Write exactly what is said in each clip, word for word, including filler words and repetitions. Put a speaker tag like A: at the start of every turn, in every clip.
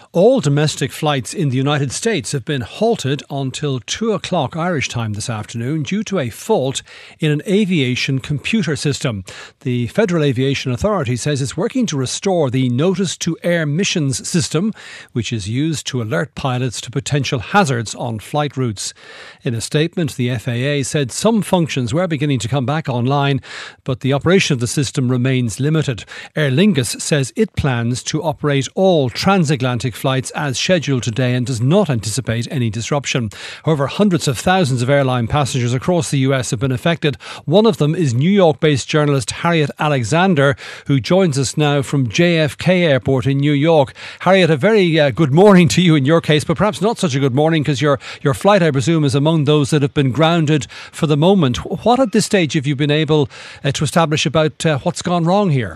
A: All domestic flights in the United States have been halted until two o'clock Irish time this afternoon due to a fault in an aviation computer system. The Federal Aviation Authority says it's working to restore the Notice to Air Missions system, which is used to alert pilots to potential hazards on flight routes. In a statement, the F A A said some functions were beginning to come back online, but the operation of the system remains limited. Aer Lingus says it plans to operate all transatlantic flights as scheduled today and does not anticipate any disruption. However, hundreds of thousands of airline passengers across the U S have been affected. One of them is New York-based journalist Harriet Alexander, who joins us now from J F K Airport in New York. Harriet, a very uh, good morning to you in your case, but perhaps not such a good morning because your, your flight, I presume, is among those that have been grounded for the moment. What at this stage have you been able uh, to establish about uh, what's gone wrong here?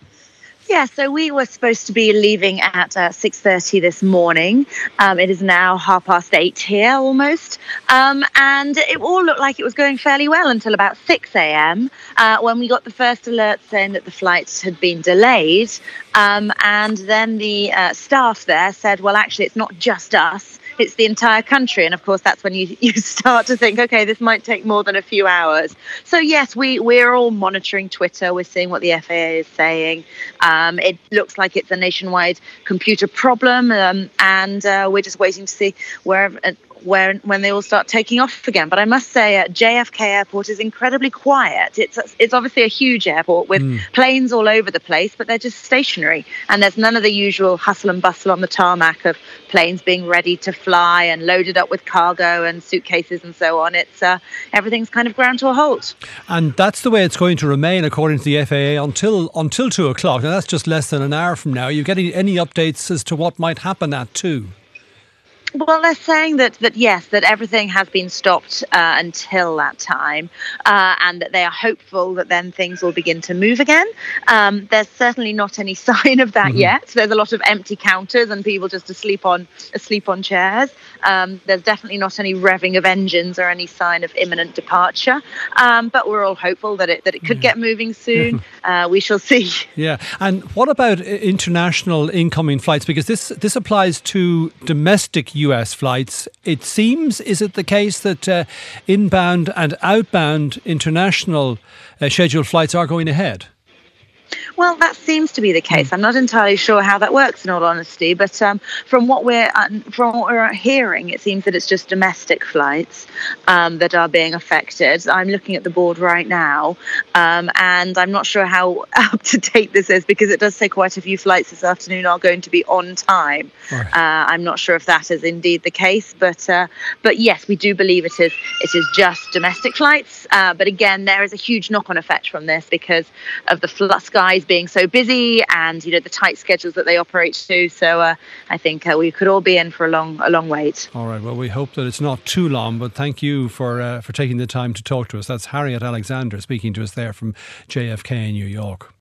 B: Yeah, so we were supposed to be leaving at uh, six thirty this morning. Um, it is now half past eight here almost. Um, and it all looked like it was going fairly well until about six a.m. Uh, when we got the first alert saying that the flights had been delayed. Um, and then the uh, staff there said, well, actually, it's not just us. It's the entire country. And of course, that's when you, you start to think, OK, this might take more than a few hours. So, yes, we, we're all monitoring Twitter. We're seeing what the F A A is saying. Um, it looks like it's a nationwide computer problem. Um, and uh, we're just waiting to see where, uh, where when they all start taking off again. But I must say, uh, J F K Airport is incredibly quiet. It's it's obviously a huge airport with mm. planes all over the place, but they're just stationary. And there's none of the usual hustle and bustle on the tarmac of planes being ready to fly and loaded up with cargo and suitcases and so on. It's uh, everything's kind of ground to a halt.
A: And that's the way it's going to remain, according to the F A A, until until two o'clock. Now, that's just less than an hour from now. Are you getting any updates as to what might happen at two?
B: Well, they're saying that, that yes, that everything has been stopped uh, until that time, uh, and that they are hopeful that then things will begin to move again. Um, there's certainly not any sign of that mm-hmm. yet. There's a lot of empty counters and people just asleep on asleep on chairs. Um, there's definitely not any revving of engines or any sign of imminent departure. Um, but we're all hopeful that it that it could yeah. get moving soon. uh, we shall see.
A: Yeah. And what about international incoming flights? Because this this applies to domestic U S flights. It seems, is it the case that uh, inbound and outbound international uh, scheduled flights are going ahead?
B: Well, that seems to be the case. I'm not entirely sure how that works, in all honesty. But um, from what we're uh, from what we're hearing, it seems that it's just domestic flights um, that are being affected. I'm looking at the board right now, um, and I'm not sure how up to date this is because it does say quite a few flights this afternoon are going to be on time. Right. Uh, I'm not sure if that is indeed the case, but uh, but yes, we do believe it is. It is just domestic flights. Uh, but again, there is a huge knock-on effect from this because of the fl- skies being so busy and, you know, the tight schedules that they operate to. So uh, I think uh, we could all be in for a long a long wait.
A: All right. Well, we hope that it's not too long, but thank you for uh, for taking the time to talk to us. That's Harriet Alexander speaking to us there from J F K in New York.